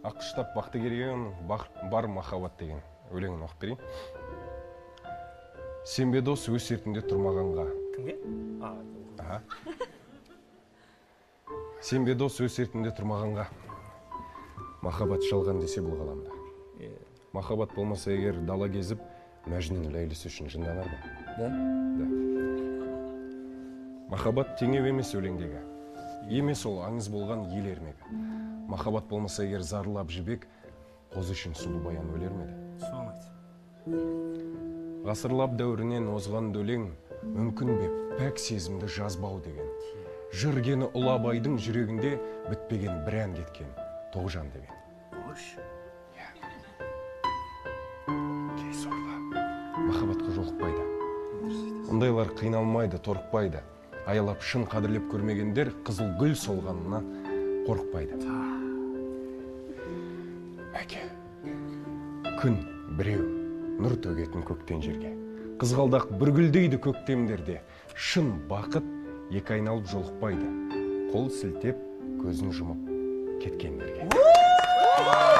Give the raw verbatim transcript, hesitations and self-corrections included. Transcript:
аққыштап бақты кереген бар махаббат деген өлеңін оқып берейін. Сен бе дос өз сертінде тұрмағанға. Кімге? Аха. Сен бе дос өз сертінде тұрмағанға. Махаббат жалған десе бұл ғаламда. Махаббат болмаса егер дала кезіп, Мәжнүн Ләйлісі үшін жынданар ба? Да? Да. Махаббат теңеу емес өлеңдегі. Емес ол аңыз болған ел ермегі. Махаббат болмаса егер зарлап жібек, қоз үшін сұлу баян өлер ме еді? Соны айт. Ғасырлап дәуірінен озған өлең, мүмкін бе пәк сезімді жазбау деген. Жыргені ұлабайдың жүрегінде бітпеген бір ән кеткен, Тоғжан деген. Қош. Кей сорлы, махаббатқа жолықпайды. Ондайлар қиналмайды, торықпайды. Аялап шын қадірлеп көрмегендер қызыл гүл солғанына қорықпайды. Әке, күн біреу, нұр төгетін көктен жерге. Қызғалдақ бір гүлдейді көктемдерде. Шын бақыт екі айналып жолықпайды. Қол сілтеп, көзін жұмып кеткендерге.